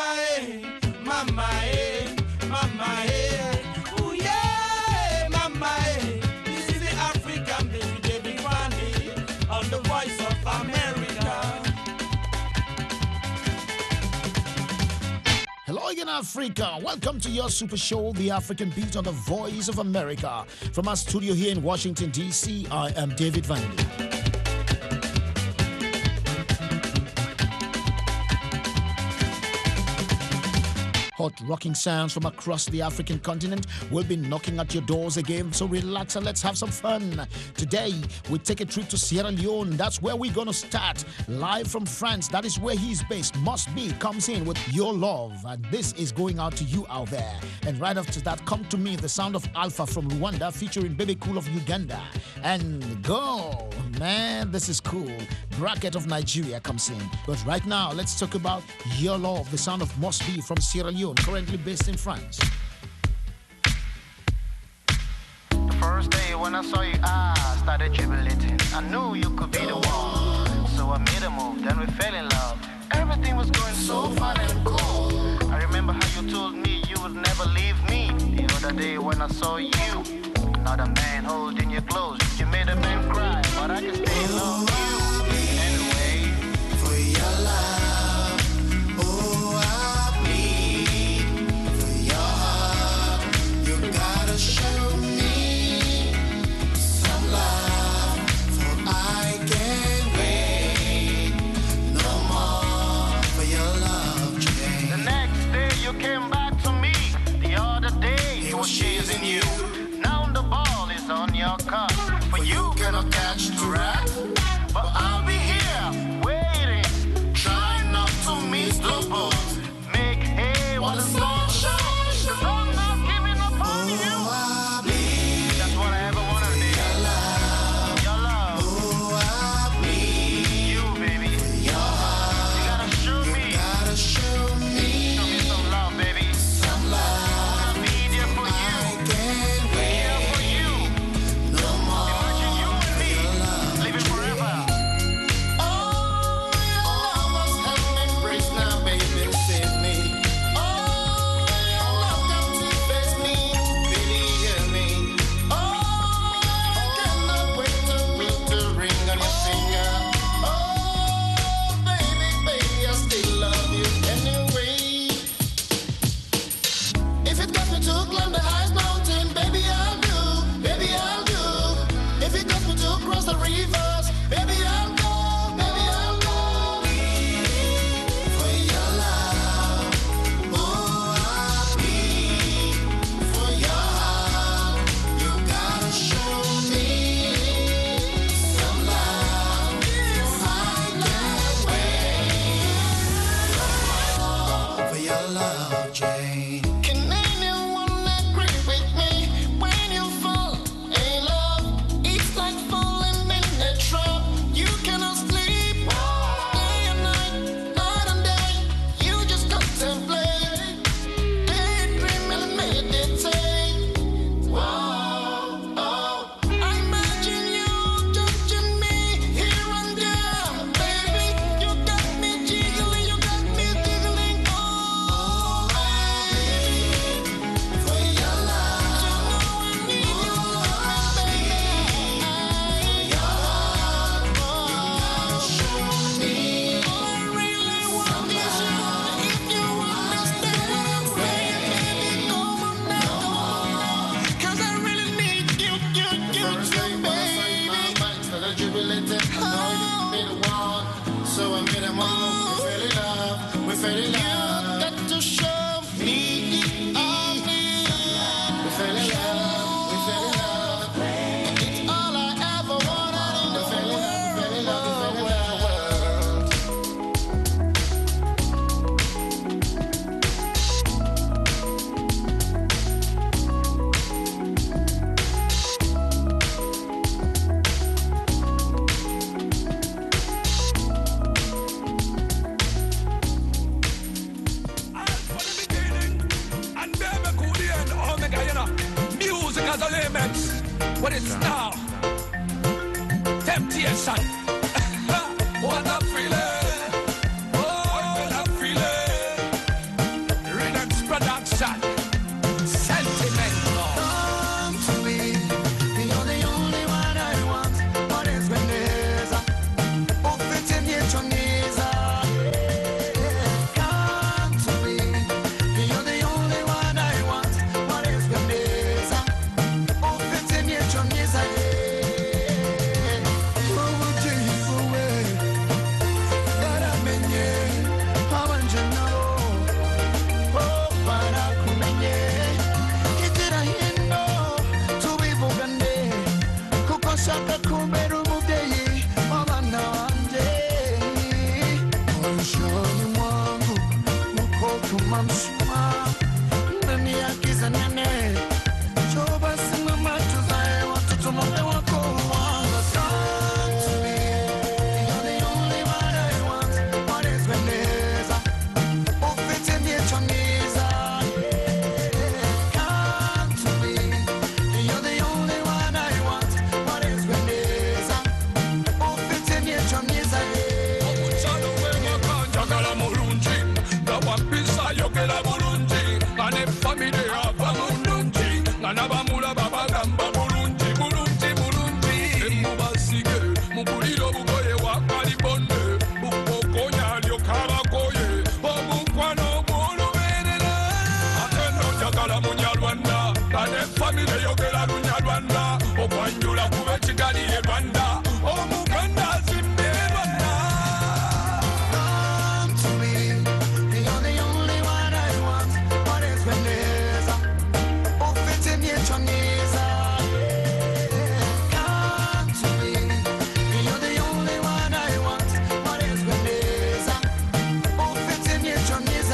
mama, mama, ooh yeah, mama, this is the African baby, David Vandy, on the Voice of America. Hello again, Africa. Welcome to your super show, The African Beat on the Voice of America. From our studio here in Washington, D.C., I am David Vandy. Hot rocking sounds from across the African continent will be knocking at your doors again, so relax and let's have some fun. Today, we take a trip to Sierra Leone. That's where we're going to start. Live from France, that is where he's based. Must Be comes in with Your Love, and this is going out to you out there. And right after that, Come to Me, the sound of Alpha from Rwanda featuring Baby Cool of Uganda. And Go, man, this is cool. Bracket of Nigeria comes in. But right now, let's talk about Your Love, the sound of Must Be from Sierra Leone, currently based in France. The first day when I saw you, I started jubilating. I knew you could be the one, so I made a move, then we fell in love. Everything was going so fun and cool. I remember how you told me you would never leave me. The other day when I saw you, another man holding you close. You made a man cry, but I can still love you. Anyway, for your love. Show me some love, for I can't wait no more for your love, Jane. The next day you came back to me. The other day he was chasing you. Now the ball is on your cup, but you cannot catch the rat. But I'll be here waiting, trying not to miss the boat. Make hay while the sun shines, 'cause I'm not giving up on you. What is now? Temptation. What a feeling. Oh, what a feeling. mshuma ndani ya giza nene. Njoo basi mama tuzae watoto mume wako wangu. Come to me, you're the only one I want. What is Vanessa? Ufite niechoniza. Come to me, you're the only one I want. What is Vanessa? Ufite niechoniza. Omukyalo w'emaka njagala mulungi nga wampisa ayogera bulungi nga ne famire ava mulungi nga n'abamulaba bagamba bulungi bulungi bulungi emmubasige mugulire obugoye wakalibonde bukokonya alyoka abagoye omukwano gw'olubeerera ate nno njagala munyarwanda nga ne famire yogera lunyarwanda okwanjula kuba ekigali e rwanda omuganda azimbe rwanda. Come to me, you're the only one I want. What is Vanessa? Ufite niechoniza. Come to me, you're the only one I want. What is Vanessa? Ufite niechoniza.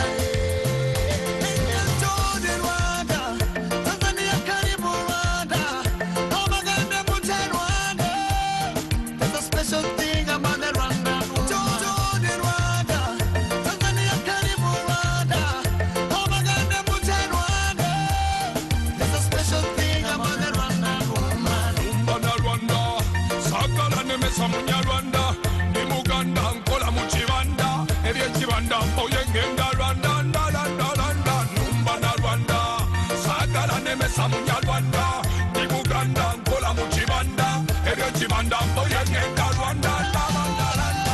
Jordan Rwanda, Tanzania karibu Rwanda, Omaganda mute Rwanda. There's a special thing about the Rwanda woman. Jordan Rwanda, Tanzania karibu Rwanda, Omaganda mute Rwanda. There's a special thing about the Rwanda woman. Bannarwanda saagala nemesa munyarwanda ndi muganda nkola mu kibanda ebyekibanda mpoye ngenda rwanda ndalandalanda numba na rwanda saagala nemesa munyarwanda ndi muganda nkola mu kibanda ebyekibanda mpoye ngenda rwanda ndalandalanda.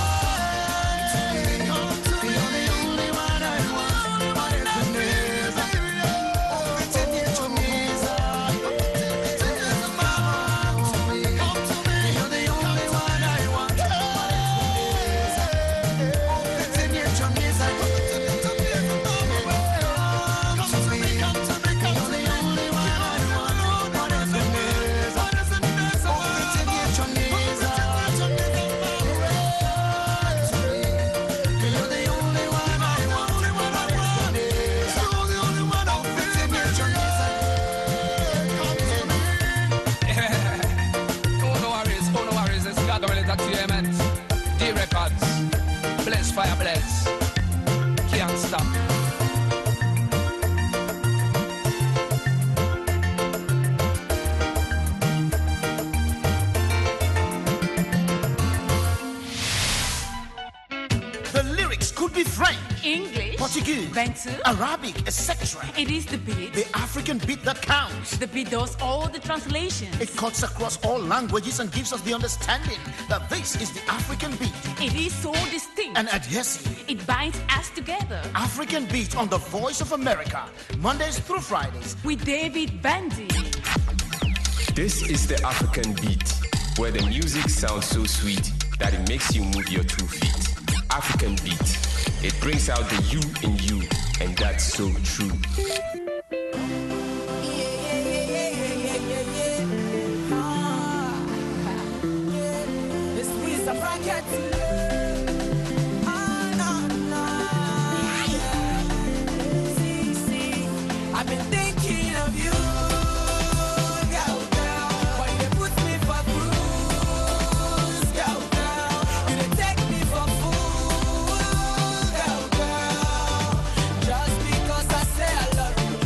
You're the only one I want. What is Vanessa? Ufite niechoniza. Come to me. You're the only one I want. What is Vanessa? Ufite niechoniza. Come to me. You're the only one I want. What is Vanessa? Ufite niechoniza. You're the only one I want. What is Vanessa? Ufite niechoniza. Oh no worries, it's Gabriel Entertainment, D Records, Bless Fire Bless, can't stop. The lyrics could be French, English, Portuguese, Bantu. Arabic, etc. It is the beat. The African beat that counts. The beat does all the translations. It cuts across all languages and gives us the understanding that this is the African beat. It is so distinct. And adhesive. It binds us together. African beat on the Voice of America, Mondays through Fridays. With David Bandy. This is the African beat, where the music sounds so sweet that it makes you move your 2 feet. African beat, it brings out the you in you, and that's so true. I've been thinking of you, girl, girl. But you put me for cruise, girl, girl. You done take me for fool, girl, girl. Just because I say I love you,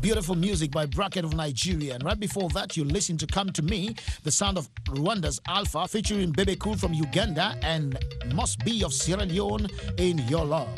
beautiful music by Bracket of Nigeria. And right before that, you listen to Come to Me, the sound of Rwanda's Alpha, featuring Bebe Cool from Uganda, and Must Be of Sierra Leone in Your Love.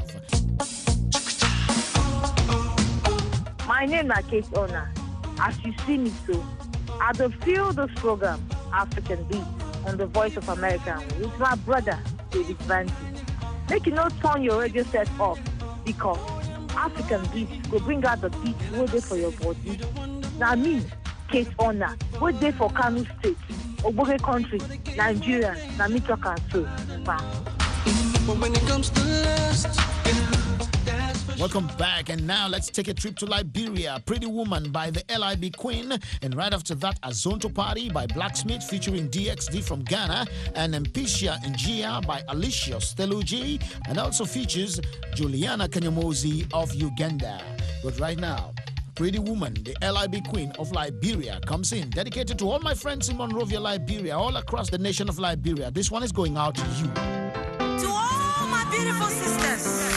My name is Kate Ona. As you see me so, I do feel this program, African Beat, on the Voice of America with my brother, David Bandy. Make you not turn your radio set off, because African Beat will bring out the beat waiting for your body. Now me, Kate Ona, waiting for Kano State, Oboge Country, Nigeria, na me talk and so. But when it comes to lust, Welcome back, and now let's take a trip to Liberia. Pretty Woman by the LIB Queen, and right after that, Azonto Party by Blacksmith featuring DXD from Ghana, and Empicia Njia by Alicia Steluji, and also features Juliana Kanyamozi of Uganda. But right now, Pretty Woman, the LIB Queen of Liberia, comes in, dedicated to all my friends in Monrovia, Liberia, all across the nation of Liberia. This one is going out to you. To all my beautiful sisters.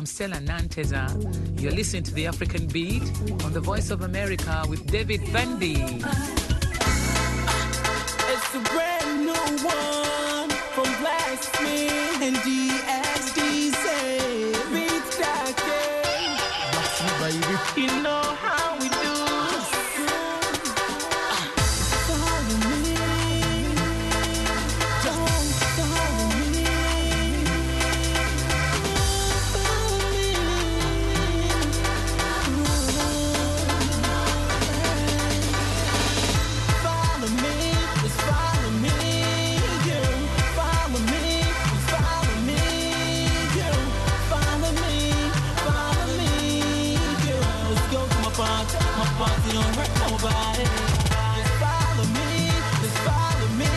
Stella Nanteza. You're listening to the African Beat on the Voice of America with David Vandy. It's a brand new one from Blacksmith and DXD say Beats Jackie. That's you, baby. You know how we do. Follow me. Don't follow me. Follow me. Follow me. Just follow me. You follow me. Just follow me. You follow me. Follow me. You let's go to my party. My party don't hurt nobody. Just follow me. Just follow me.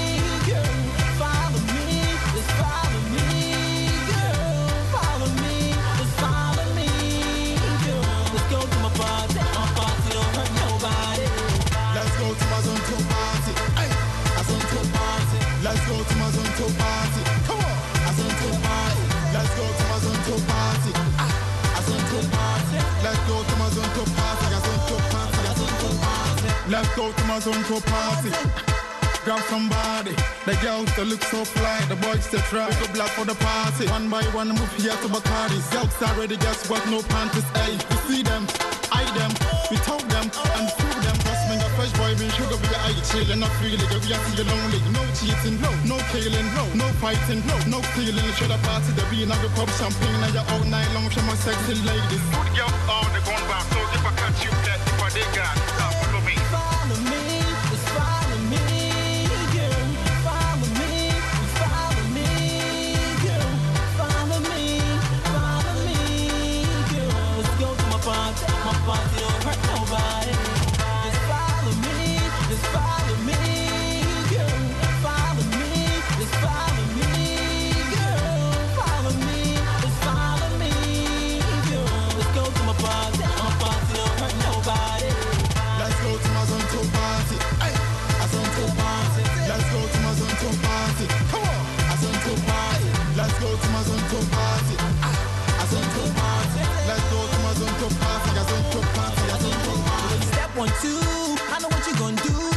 You follow me. Just follow me. You follow me. Just follow me. You let's go to my party. My party don't hurt nobody. Let's go to my zone to party. Hey, I zone to party. Let's go to my zone to party. Come on, I zone to party. Let's go to my zone to party. I zone to party. Let's go to my zone to party. I zone to party. I zone to party. Let's go to my zone to party. Grab somebody. The girls that look so fly. The boys that try. We go black for the party. One by one, move here to Bacardi's. Girls are ready, guess what? No panties. Hey, we see them, eye them, we talk them, and prove them. Trust me, a fresh boy being sugar, we eye chillin', not feeling. We are still lonely. No cheating, no killing, no fighting, no stealing. Should have party the bean, I go pop champagne, and you're all night long for my sexy ladies. Good girl, all the gun back. So if I catch you, that if I dig got, follow me. Follow me, just follow me. You follow me, just follow me. You follow me, follow me. You let's go to my party. My party don't hurt nobody. Just follow me, just follow me. You follow me, just follow me. You follow me, just follow me. You let's go to my party. My party don't hurt nobody. Let's go to my zone to party. Hey, I zone to party. Let's go to my zone to party. Come on, I zone to party. Let's go to my zone to party. I zone to party. Let's go to my zone to party. I zone to party. I zone to party. Step 1, 2, I know what you gon'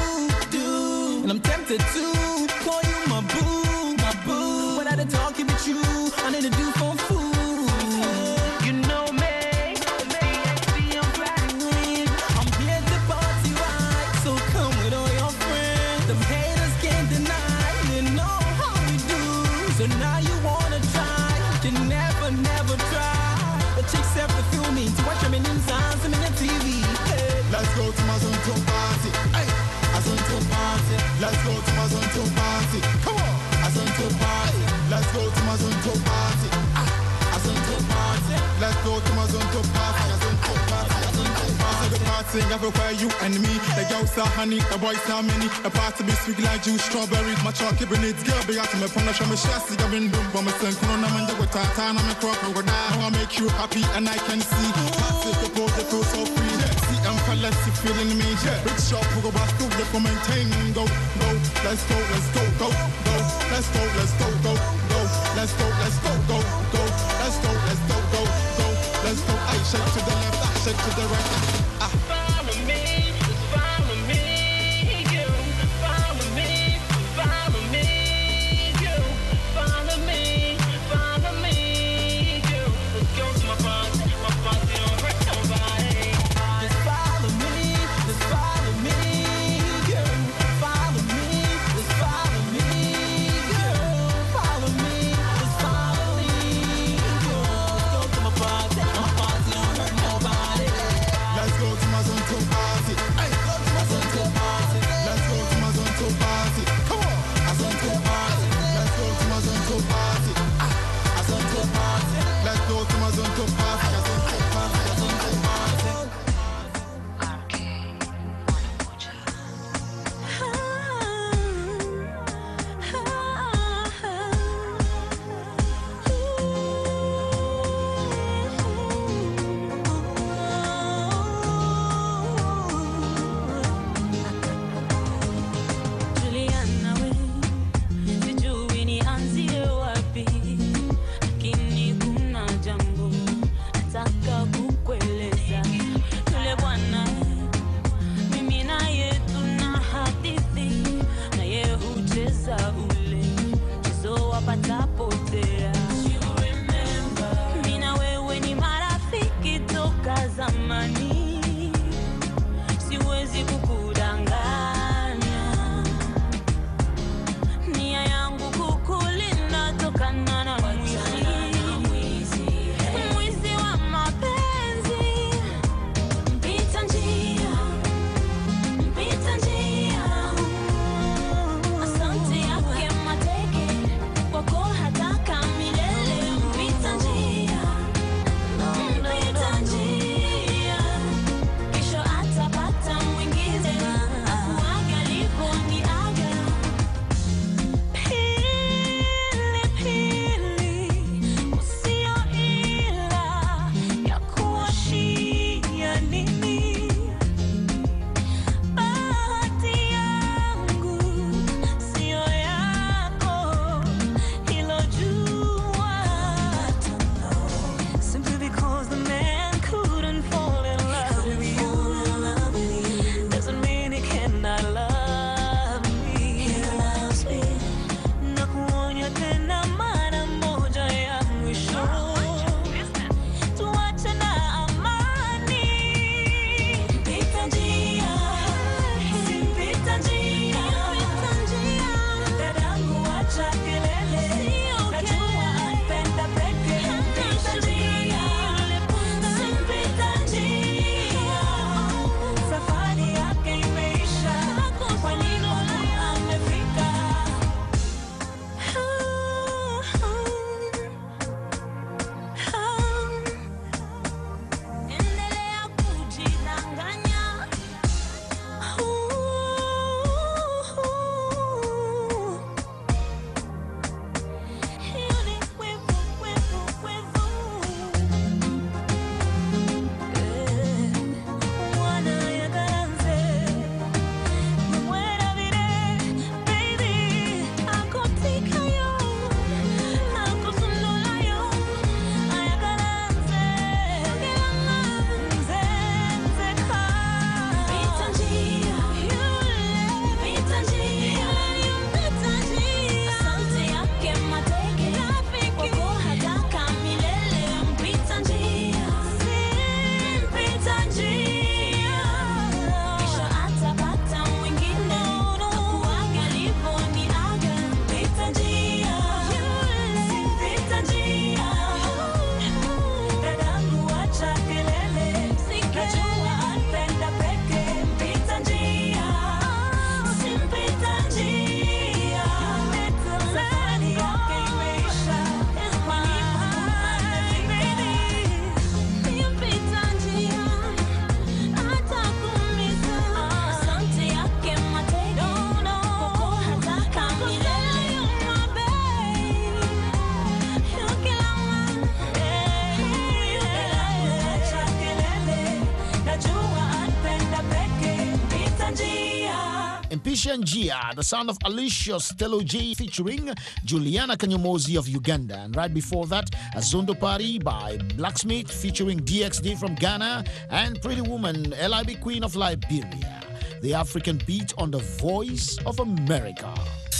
do. And I'm tempted to call you my boo. When I done talking with you, I need to do for food. You know me, I'm black. I'm here to party right, so come with all your friends. Them haters can't deny, they know how we do. So now you wanna try, you never try. The chicks have to feel me, to watch them in inside, some in the TV. Hey. Let's go to my zone to party. Hey, I zone to party. Let's go to my zone to party. Come on, I zone to party. Let's go to my zone to party. I zone to party. Let's go to my zone to party. I zone to party. I zone to party. The party everywhere, you and me. The girls are honey, the boys are many. The party be sweet like juice, strawberries. My chocolate needs girl be out to me. Punish me, chassis, I've been doing for my son. Kuna man, the water, time, I'm a crop, I wanna make you happy, and I can see. Party, the boy, they feel so free. See, I'm let's you feeling me. Big shop, who go back to the for maintaining. Go, let's go, let's go, go. Let's go, let's go, go. Let's go, let's go, go. Let's go, let's go, go. Let's go, I shake to the left, I shake to the right. Follow me, just follow me. You follow me, follow me. You follow me, follow me. You let's go to my party don't hurt nobody. Just follow me, just follow me. You follow me, just follow me. You follow me, just follow me. You let's go to my party don't hurt nobody. Let's go Alicia Njia, the son of Alicia Stelo J featuring Juliana Kanyomozi of Uganda. And right before that, Azondo Party by Blacksmith featuring DXD from Ghana and Pretty Woman, LIB Queen of Liberia. The African beat on the Voice of America.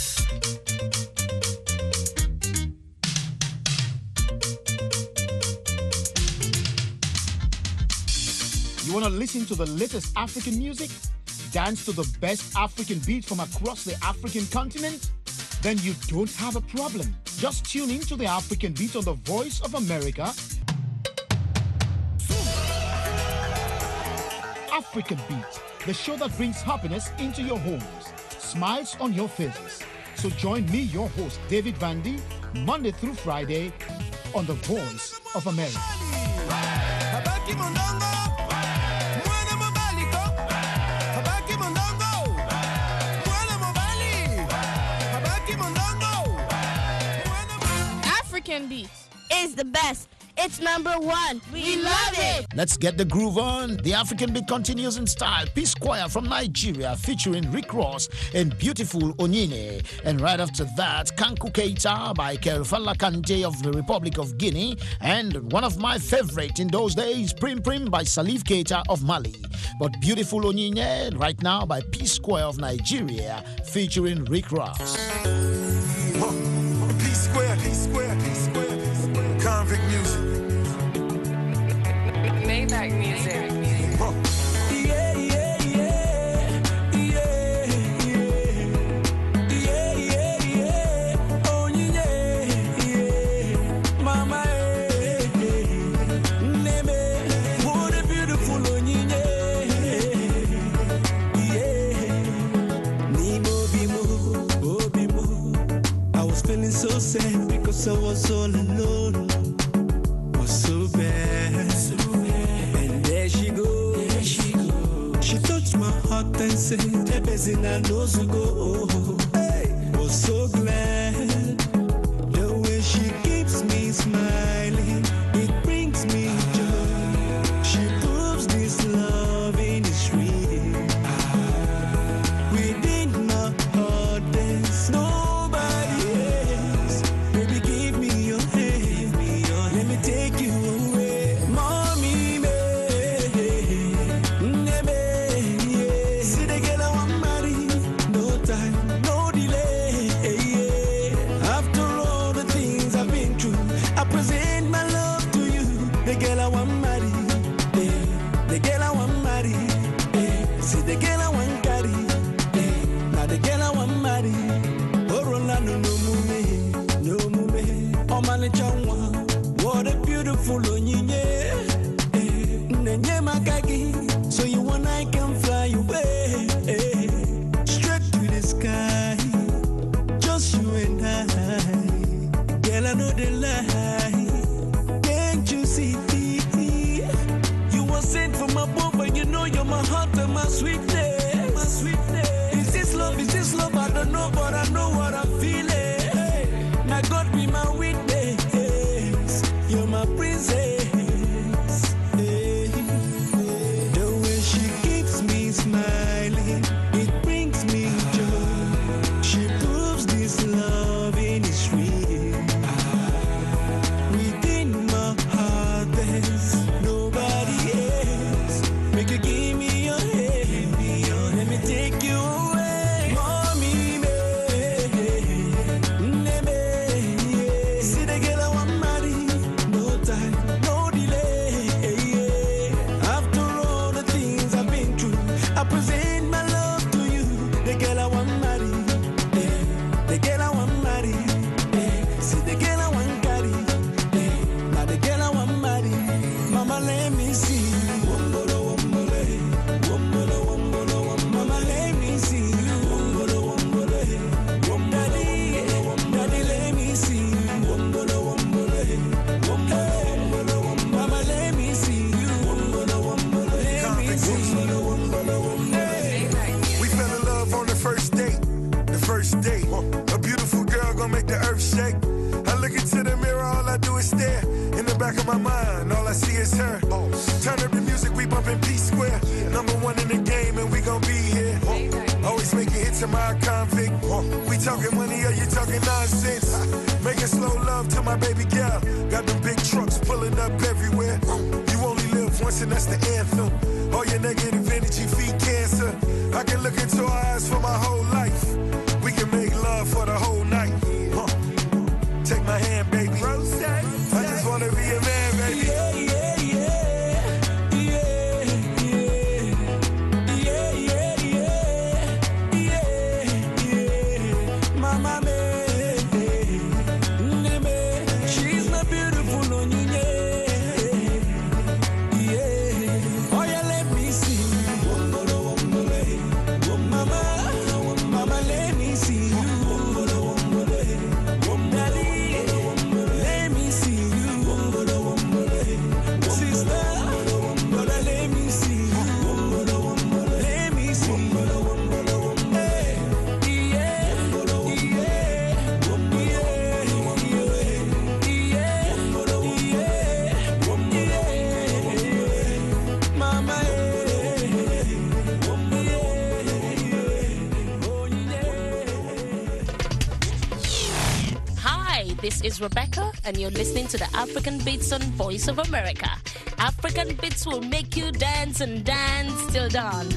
You want to listen to the latest African music? Dance to the best African beats from across the African continent? Then you don't have a problem. Just tune in to the African Beat on the Voice of America. African Beat, the show that brings happiness into your homes, smiles on your faces. So join me, your host, David Vandy, Monday through Friday on the Voice of America. African Beats is the best. It's number one. We love it. Let's get the groove on. The African Beat continues in style. Peace Choir from Nigeria featuring Rick Ross and Beautiful Onyine. And right after that, Kanku Keita by Kerfala Kante of the Republic of Guinea. And one of my favorite in those days, Prim Prim by Salif Keita of Mali. But Beautiful Onyine right now by Peace Choir of Nigeria featuring Rick Ross. Peace Square, Peace Square, Peace Square, Peace Square. Convict music. Maybach music. Yeah, yeah, yeah, yeah, yeah, yeah, yeah. Oh, yeah, yeah, mama, neme, what a beautiful onyine. Yeah, Nimo bimo. I was feeling so sad because I was all alone. Was so bad. And there she goes. She touched my heart and said, Ebezina knows to go. Hey, was so glad. The way she keeps me smiling, it brings me joy. She proves this loving is real. Within my heart there's nobody else. Baby, give me your hand. Let me take you away. Mommy, me. See the girl I want marry. No time, no delay. After all the things I've been through, I present my love to you. The girl I want marry. The girl I want marry. See the girl I want carry. Now the girl I want marry. Oh, Rolando, no mume, no mume. Oh, man, what a beautiful onyinye. Nenye makagi, so you and I can fly away. Straight to the sky, just you and I. Girl, I know the lie. Can't you see? You were sent from above, and you know you're my heart and my sweetness. My sweetness. Is this love? Is this love? I don't know, but I know what I'm feeling. Now God be my witness. You're my princess. The way she keeps me smiling, it brings me joy. She proves this loving is real. Within my heart there's nobody else. Make you give me your hand. Let me take you away. Mommy, me. See the girl I want marry. No time, no delay. After all the things I've been through, I present my love to you. The girl I want marry. The girl I want marry. See the girl I want carry. Now the girl I want marry. Mama, let me see you. Wombolo, wombolo, wombolo, wombolo. Mama, let me see you. Wombolo, wombolo, daddy, daddy, let me see you. Wombolo, wombolo, wombolo. Mama, let me see you. Wombolo, wombolo, let me see you. We fell in love on the first date. The first date. A beautiful girl gonna make the earth shake. I look into the mirror, all I do is stare. In the back of my mind, all I see is her. Turn up the music, we bumpin' Peace Square. Number one in the game, and we gon' be here. Always making hits in my convict. We talking money or you talking nonsense? Making slow love to my baby girl. Got them big trucks pulling up everywhere. You only live once and that's the anthem. All your negative energy feed cancer. I can look into her eyes for my whole life. We can make love for the whole night. Take my hand, baby. I just wanna be a man, baby. This is Rebecca, and you're listening to the African Beats on Voice of America. African Beats will make you dance and dance till dawn.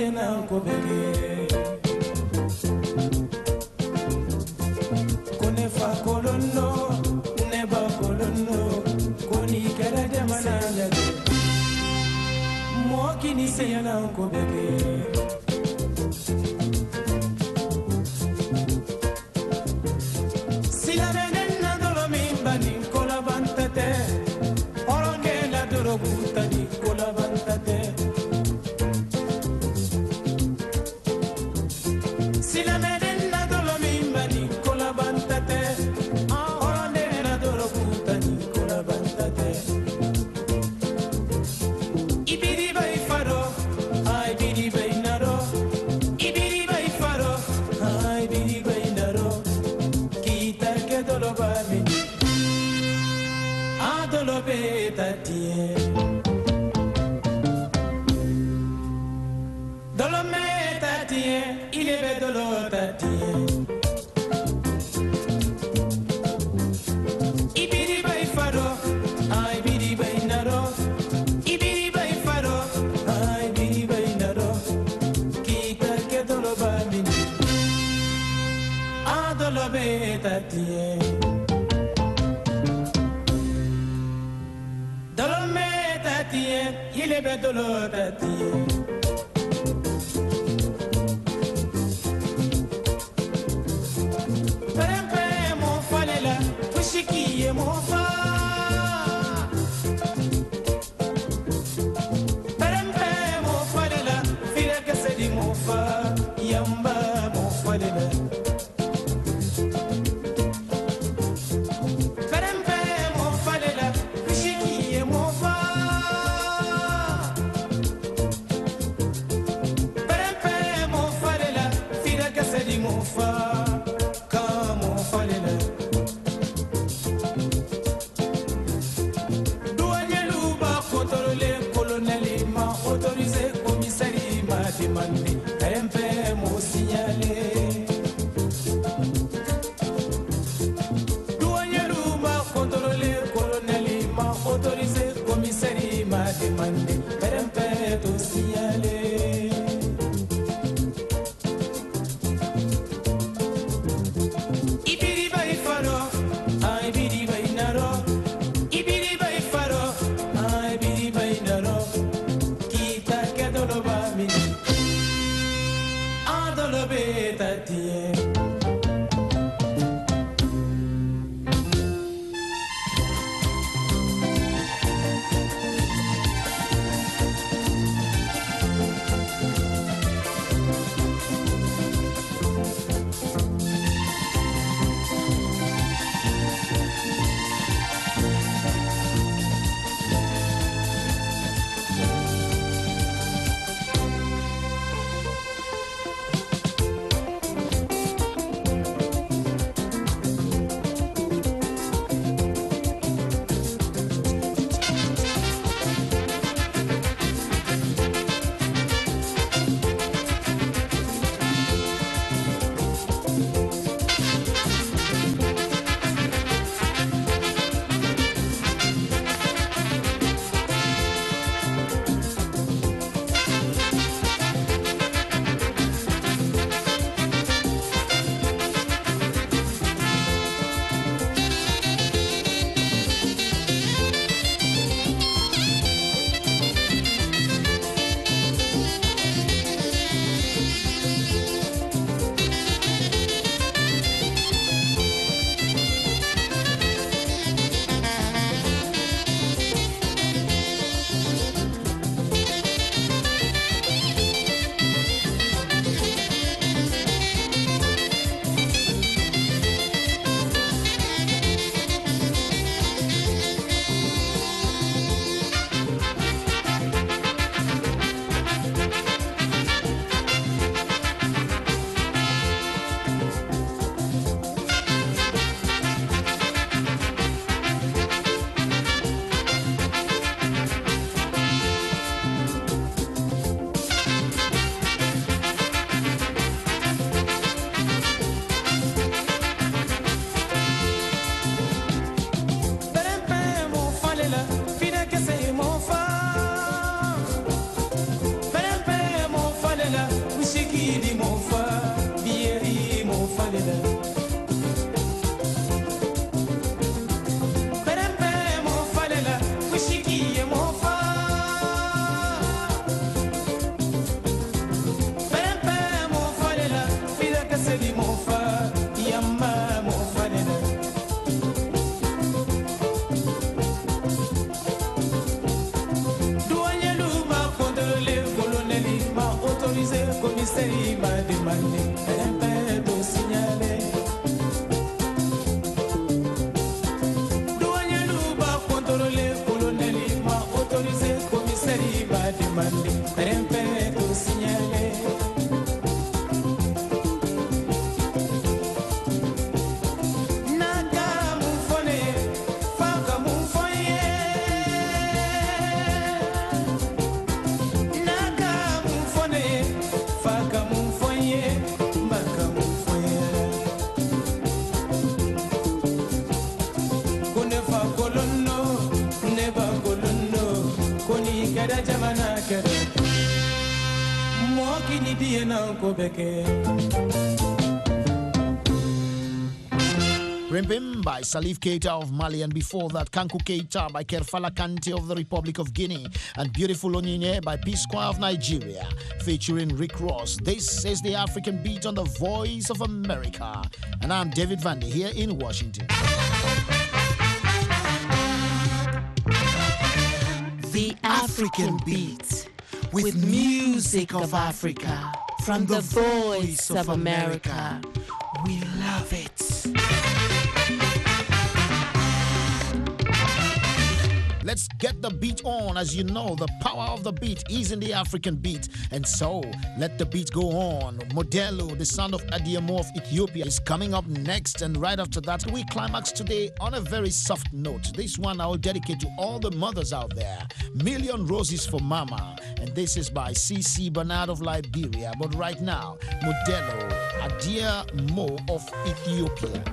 sena ko bege kone fa kolono ne ba kolono koni kera jamana lade mo kini sena ko bege ini die na ko beke. Rimpim by Salif Keita of Mali, and before that Kanku Keita by Kerfala Kante of the Republic of Guinea, and Beautiful Onyinye by P-Square of Nigeria, featuring Rick Ross. This is the African Beat on the Voice of America, and I'm David Vandy here in Washington. The African Beat, with music of Africa, from the Voice of America. We love it. Let's get the beat on. As you know, the power of the beat is in the African beat. And so, let the beat go on. Modelo, the son of Adiamo of Ethiopia, is coming up next. And right after that, we climax today on a very soft note. This one I will dedicate to all the mothers out there. Million Roses for Mama. And this is by C.C. Bernard of Liberia. But right now, Modelo, Adiamo of Ethiopia.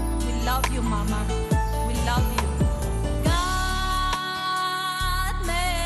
love you, Mama. We love you. God made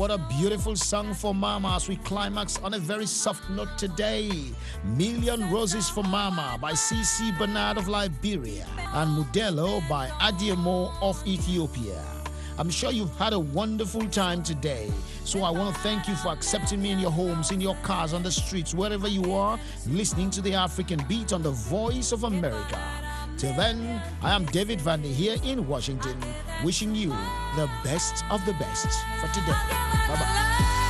what a beautiful song for Mama as we climax on a very soft note today. Million Roses for Mama by C.C. Bernard of Liberia and Modelo by Adiemo of Ethiopia. I'm sure you've had a wonderful time today. So I want to thank you for accepting me in your homes, in your cars, on the streets, wherever you are, listening to the African Beat on the Voice of America. Till then, I am David Vandy here in Washington, wishing you the best of the best for today. Bye-bye.